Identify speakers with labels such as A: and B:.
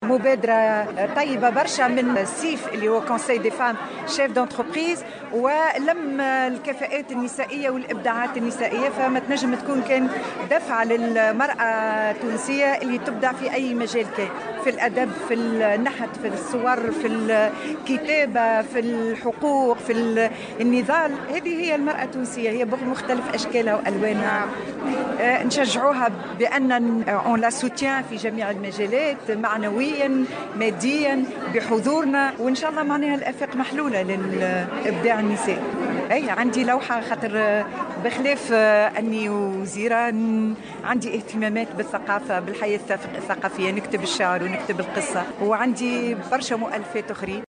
A: مبادرة طيبة برشا من سيف اللي هو كونسي دي فام شيف دونتربريز، ولم الكفاءات النسائية والإبداعات النسائية، فما تنجم تكون كان دفعة للمرأة التونسية اللي تبدع في أي مجال كان، في الأدب، في النحت، في الصور، في الكتابة، في الحقوق، في النضال. هذه هي المرأة التونسية، هي بمختلف أشكالها وألوانها. نشجعوها بأن on la soutient في جميع المجالات، معنويا، ماديا، بحضورنا، وإن شاء الله معناها الآفاق محلولة للإبداع النسائي. أي عندي لوحة خاطر بخلاف أني وزيرة عندي اهتمامات بالثقافة، بالحياة الثقافية، نكتب الشعر ونكتب القصة، وعندي برشا مؤلفات أخرين.